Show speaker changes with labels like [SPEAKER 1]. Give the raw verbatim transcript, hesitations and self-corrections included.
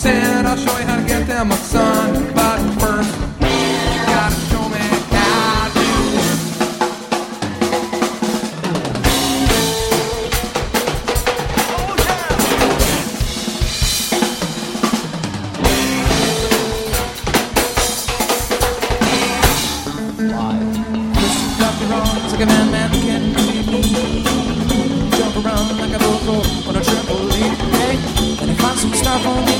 [SPEAKER 1] said, I'll show you how to get them, my son. But first, you gotta show me how to. Listen, Doctor Wrong's like a man-man who can be. Jump around like a bull on a trampoline. Hey, and if I'm some stuff on